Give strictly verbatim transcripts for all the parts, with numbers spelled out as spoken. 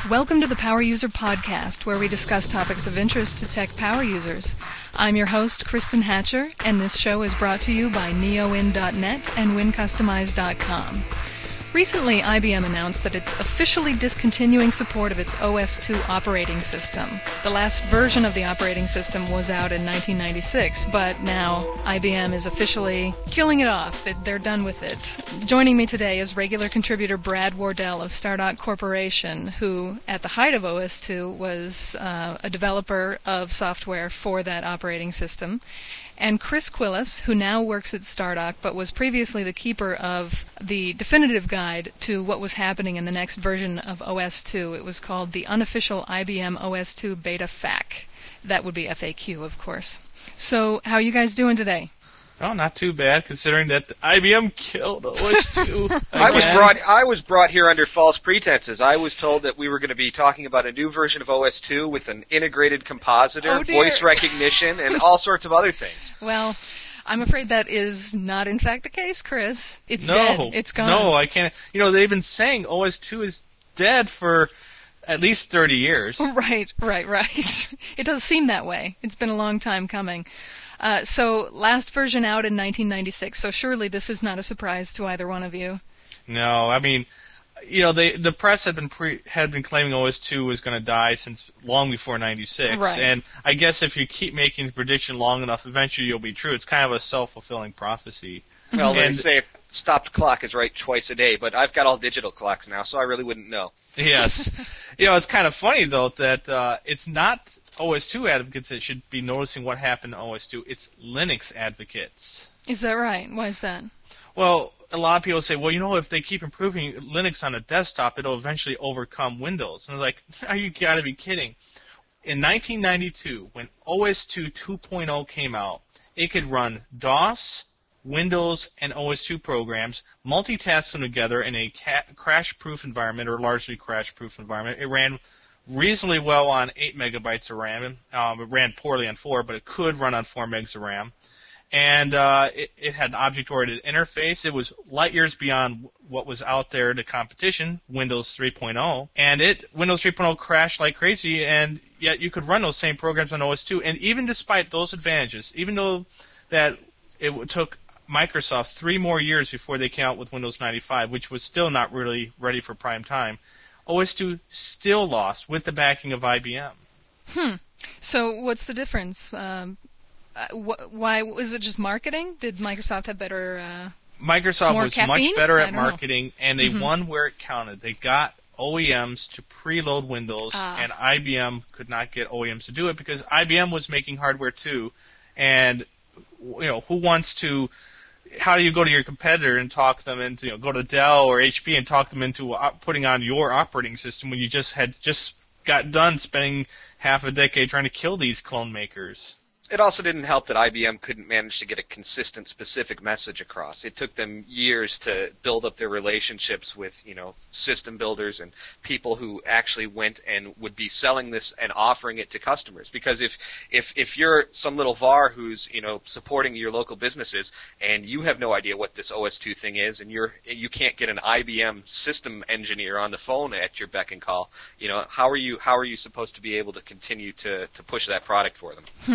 Welcome to the Power User Podcast, where we discuss topics of interest to tech power users. I'm your host, Kristen Hatcher, and this show is brought to you by neowin dot net and win customize dot com. Recently, I B M announced that it's officially discontinuing support of its O S two operating system. The last version of the operating system was out in nineteen ninety-six, but now I B M is officially killing it off. It, they're done with it. Joining me today is regular contributor Brad Wardell of Stardock Corporation, who, at the height of O S two, was uh, a developer of software for that operating system. And Chris Quillis, who now works at Stardock, but was previously the keeper of the definitive guide to what was happening in the next version of O S two. It was called the Unofficial I B M O S two Beta F A Q. That would be F A Q, of course. So, how are you guys doing today? Oh, not too bad, considering that I B M killed O S two. I was brought. I was brought here under false pretenses. I was told that we were going to be talking about a new version of O S two with an integrated compositor, Oh, dear. voice recognition, and all sorts of other things. Well, I'm afraid that is not, in fact, the case, Chris. It's no, dead. It's gone. No, I can't. You know, they've been saying O S two is dead for at least thirty years. Right, right, right. It does seem that way. It's been a long time coming. Uh, so, last version out in nineteen ninety-six, so surely this is not a surprise to either one of you. No, I mean, you know, they, the press had been pre, had been claiming O S two was going to die since long before ninety-six, Right. And I guess if you keep making the prediction long enough, eventually you'll be true. It's kind of a self-fulfilling prophecy. Well, they And- say stopped clock is right twice a day, but I've got all digital clocks now, so I really wouldn't know. Yes. You know, it's kind of funny, though, that uh, it's not O S two advocates that should be noticing what happened to O S two. It's Linux advocates. Is that right? Why is that? Well, a lot of people say, well, you know, if they keep improving Linux on a desktop, it'll eventually overcome Windows. And I was like, are you got to be kidding? In nineteen ninety-two, when O S two two point oh came out, it could run DOS, Windows, and O S two programs, multitask them together in a ca- crash-proof environment, or largely crash-proof environment. It ran reasonably well on eight megabytes of RAM. Um, it ran poorly on four, but it could run on four megs of RAM. And uh, it, it had an object-oriented interface. It was light years beyond what was out there to competition, Windows three point oh. And it Windows three point oh crashed like crazy, and yet you could run those same programs on O S two. And even despite those advantages, even though that it took Microsoft three more years before they came out with Windows ninety-five, which was still not really ready for prime time, O S two still lost with the backing of I B M. Hmm. So what's the difference? Um, uh, wh- why was it just marketing? Did Microsoft have better? Uh, Microsoft More was caffeine? much better I at don't know. marketing, and they Mhm. won where it counted. They got O E Ms to preload Windows, Ah. and I B M could not get O E Ms to do it because I B M was making hardware too. And you know, who wants to? How do you go to your competitor and talk them into, you know, go to Dell or H P and talk them into op- putting on your operating system when you just had just got done spending half a decade trying to kill these clone makers? It also didn't help that I B M couldn't manage to get a consistent, specific message across. It took them years to build up their relationships with, you know, system builders and people who actually went and would be selling this and offering it to customers. Because if if if you're some little V A R who's, you know, supporting your local businesses and you have no idea what this O S two thing is, and you're you can't get an I B M system engineer on the phone at your beck and call, you know, how are you how are you supposed to be able to continue to to push that product for them? Hmm.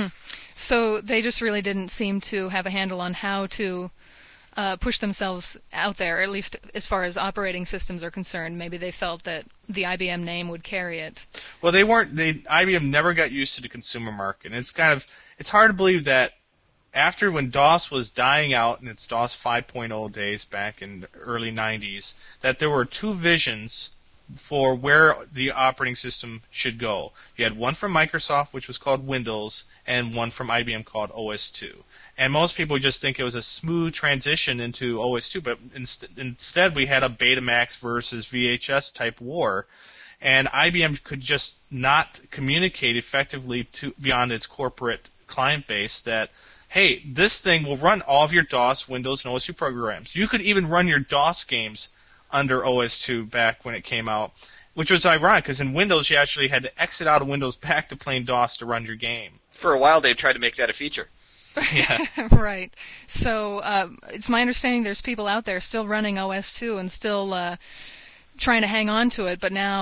So they just really didn't seem to have a handle on how to uh, push themselves out there, at least as far as operating systems are concerned. Maybe they felt that the I B M name would carry it. Well, they weren't. They I B M never got used to the consumer market. And it's kind of it's hard to believe that after when DOS was dying out in its DOS five point oh days back in the early nineties, that there were two visions for where the operating system should go. You had one from Microsoft, which was called Windows, and one from I B M called O S two. And most people just think it was a smooth transition into O S two, but inst- instead we had a Betamax versus V H S type war. And I B M could just not communicate effectively to beyond its corporate client base that, hey, this thing will run all of your DOS, Windows, and O S two programs. You could even run your DOS games under O S two back when it came out, which was ironic because in Windows you actually had to exit out of Windows back to plain DOS to run your game. For a while, they tried to make that a feature. Yeah. Right. So uh, it's my understanding there's people out there still running O S two and still uh, trying to hang on to it, but now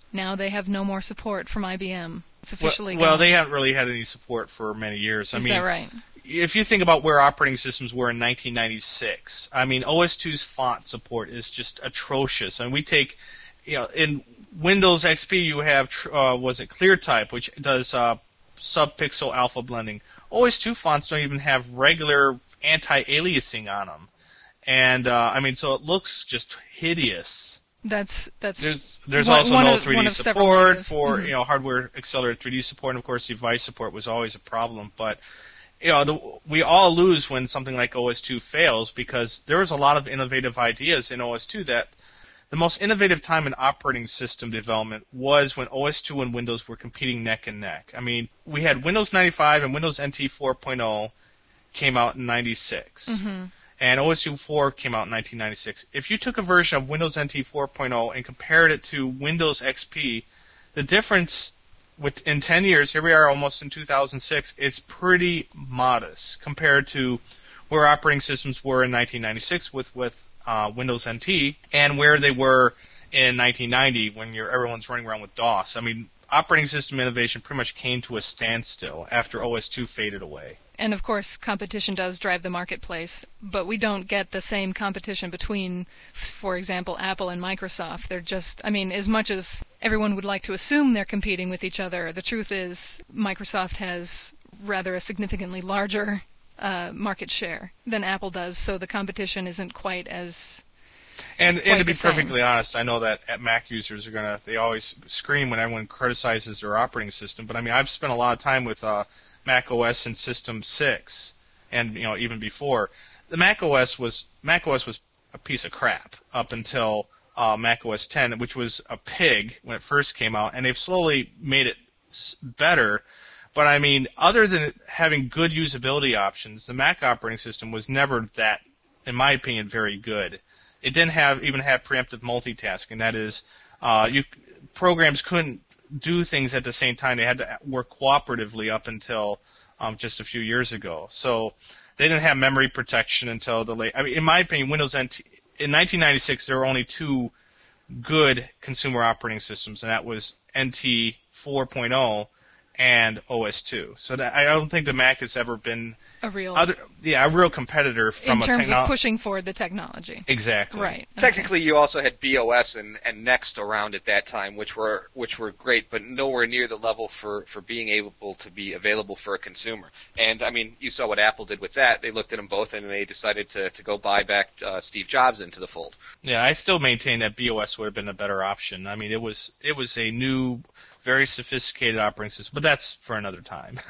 now they have no more support from I B M. It's officially well, well, gone. they haven't really had any support for many years. I Is mean, that right? If you think about where operating systems were in nineteen ninety-six, I mean, O S two's font support is just atrocious. And we take, you know, in Windows X P you have, uh, was it ClearType, which does uh, sub-pixel alpha blending. O S two fonts don't even have regular anti-aliasing on them. And, uh, I mean, so it looks just hideous. That's that's. There's, there's one, also one no of, three D one of several support negatives. for Mhm. you know hardware accelerated three D support, and of course device support was always a problem. But you know the, we all lose when something like O S two fails because there was a lot of innovative ideas in O S two. That the most innovative time in operating system development was when O S two and Windows were competing neck and neck. I mean, we had Windows ninety-five and Windows N T four point oh came out in ninety-six. Mm-hmm. And O S two four came out in nineteen ninety-six. If you took a version of Windows N T four point oh and compared it to Windows X P, the difference with, in ten years, here we are almost in two thousand six, is pretty modest compared to where operating systems were in nineteen ninety-six with, with uh, Windows N T and where they were in nineteen ninety when you're, everyone's running around with DOS. I mean, operating system innovation pretty much came to a standstill after O S two faded away. And of course, competition does drive the marketplace, but we don't get the same competition between, for example, Apple and Microsoft. They're just, I mean, as much as everyone would like to assume they're competing with each other, the truth is Microsoft has rather a significantly larger uh, market share than Apple does, so the competition isn't quite as... And, and to be the same. perfectly honest, I know that Mac users are gonna, they always scream when everyone criticizes their operating system, but I mean, I've spent a lot of time with uh, Mac O S and System six, and you know even before. The Mac O S was Mac O S was a piece of crap up until uh, Mac O S ten, which was a pig when it first came out, and they've slowly made it better. But I mean, other than having good usability options, the Mac operating system was never that, in my opinion, very good. It didn't have even have preemptive multitasking. That is, uh, you programs couldn't do things at the same time. They had to work cooperatively up until um, just a few years ago. So they didn't have memory protection until the late. I mean, in my opinion, Windows N T in nineteen ninety-six there were only two good consumer operating systems, and that was N T four point oh and O S two. So that, I don't think the Mac has ever been A real... other, yeah, a real competitor from in a terms techno- of pushing forward the technology. Exactly. Right. Okay. Technically, you also had B O S and, and Next around at that time, which were which were great, but nowhere near the level for, for being able to be available for a consumer. And I mean, you saw what Apple did with that. They looked at them both, and they decided to, to go buy back uh, Steve Jobs into the fold. Yeah, I still maintain that B O S would have been a better option. I mean, it was it was a new, very sophisticated operating system, but that's for another time.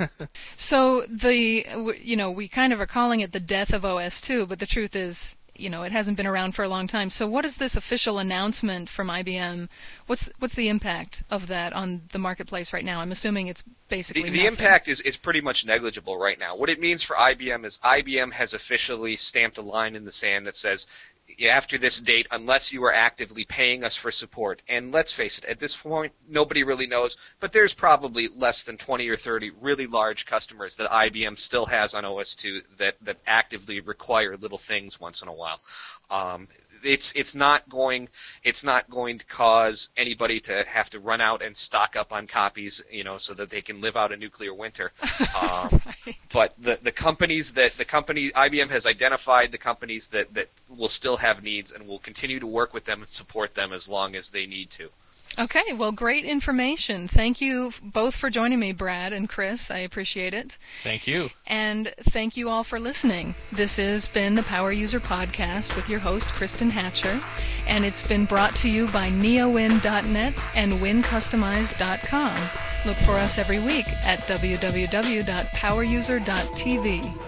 So the, you know, we kind of are calling it the death of O S two, but the truth is, you know, it hasn't been around for a long time. So what is this official announcement from I B M? What's what's the impact of that on the marketplace right now? I'm assuming it's basically The, the nothing. impact is, is pretty much negligible right now. What it means for I B M is I B M has officially stamped a line in the sand that says, after this date, unless you are actively paying us for support. And let's face it, at this point, nobody really knows, but there's probably less than twenty or thirty really large customers that I B M still has on O S two that, that actively require little things once in a while. Um, it's it's not going it's not going to cause anybody to have to run out and stock up on copies, you know, so that they can live out a nuclear winter. Um, Right. But the the companies that the company I B M has identified the companies that, that will still have needs and will continue to work with them and support them as long as they need to. Okay, well, great information. Thank you f- both for joining me, Brad and Chris. I appreciate it. Thank you. And thank you all for listening. This has been the Power User Podcast with your host, Kristen Hatcher, and it's been brought to you by neowin dot net and win customize dot com. Look for us every week at w w w dot power user dot t v.